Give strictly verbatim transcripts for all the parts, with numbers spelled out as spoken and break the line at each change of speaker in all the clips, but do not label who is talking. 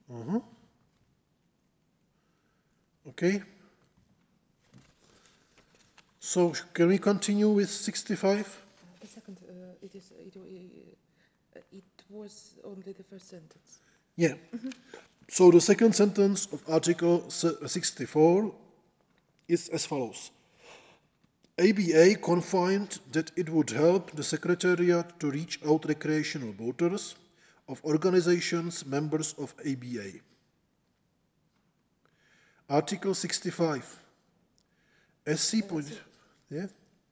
Uh-huh. Okay. So can we continue with sixty-five?
The second, uh, it is, it, uh, it was only the first sentence.
Yeah. So the second sentence of Article sixty-four is as follows. A B A confirmed that it would help the Secretariat to reach out recreational voters of organizations members of A B A. Article sixty-five. S C point,
so-
yeah.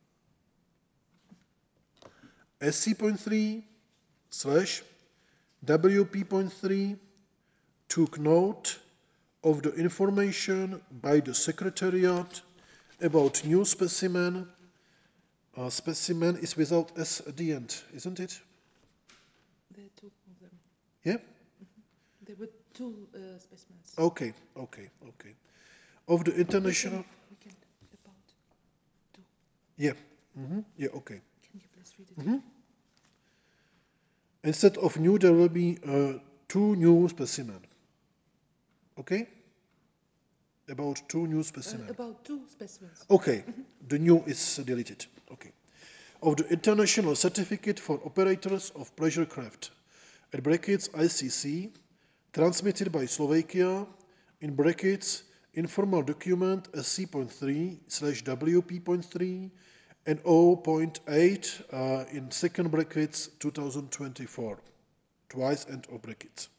S C point three slash W P point three took note of the information by the Secretariat about new specimen. Uh, specimen is without S at the end, isn't it?
There are two of them.
Yeah?
There were two uh, specimens.
Okay, okay, okay. Of the international.
We can, we can about two.
Yeah. Mm-hmm. Yeah, okay.
Can you please read it?
Mm-hmm. Instead of new, there will be uh, two new specimen. Okay? About two new specimen.
Uh, about two specimens.
Okay, the new is deleted. Okay. Of the International Certificate for Operators of Pleasure Craft, at brackets I C C, transmitted by Slovakia, in brackets, informal document S C point three slash W P point three and O point eight uh, in second brackets two thousand twenty-four, twice and O brackets.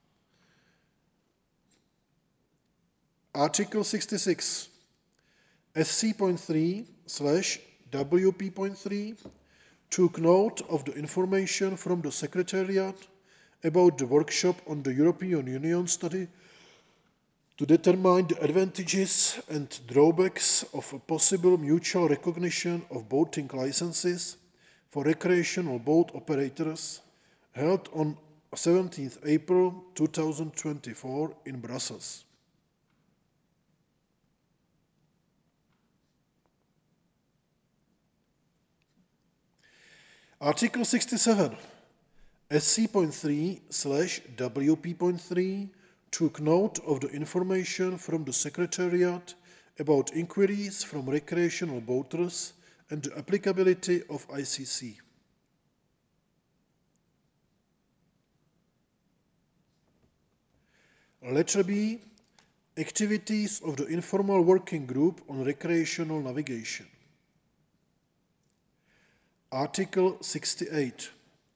Article sixty-six, S C point three slash W P point three took note of the information from the Secretariat about the workshop on the European Union study to determine the advantages and drawbacks of a possible mutual recognition of boating licenses for recreational boat operators held on seventeenth April two thousand twenty-four in Brussels. Article sixty-seven, S C point three slash W P point three took note of the information from the Secretariat about inquiries from recreational boaters and the applicability of I C C. Letter B, activities of the informal working group on recreational navigation. Article sixty-eight.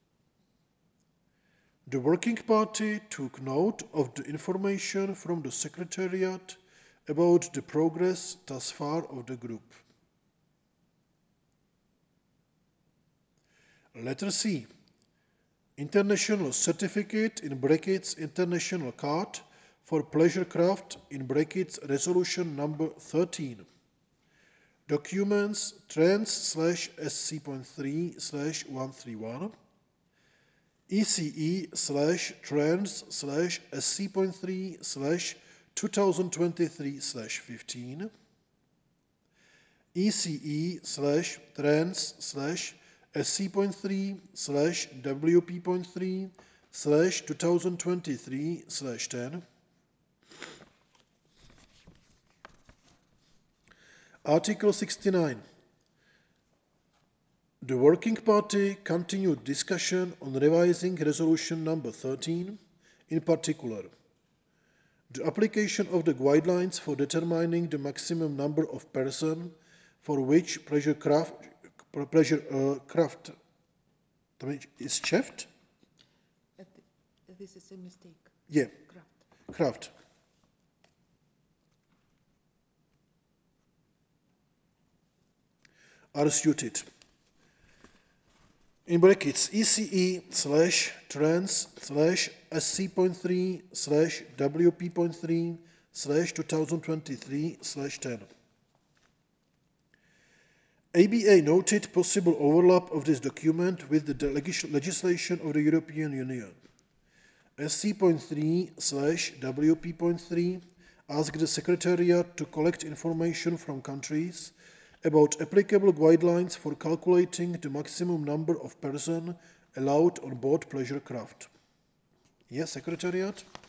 The Working Party took note of the information from the Secretariat about the progress thus far of the group. Letter C. International Certificate in brackets International Card for Pleasure Craft in brackets Resolution number thirteen. Documents trans slash sc point three slash one thirty-one. E C E slash trans slash sc point three slash two thousand twenty-three slash fifteen. E C E slash trans slash sc point three slash W P point three slash two thousand twenty-three slash ten. Article sixty-nine. The Working Party continued discussion on revising Resolution number thirteen, in particular, the application of the guidelines for determining the maximum number of persons for which pleasure craft, pleasure, uh, craft is cheft?
Uh, th- this is a mistake.
Yeah,
Craft.
craft. Are suited. In brackets, E C E slash trans slash sc point three slash W P point three slash two thousand twenty-three slash ten. A B A noted possible overlap of this document with the legis legislation of the European Union. Sc point three slash W P point three asked the Secretariat to collect information from countries about applicable guidelines for calculating the maximum number of persons allowed on board pleasure craft. Yes, Secretariat?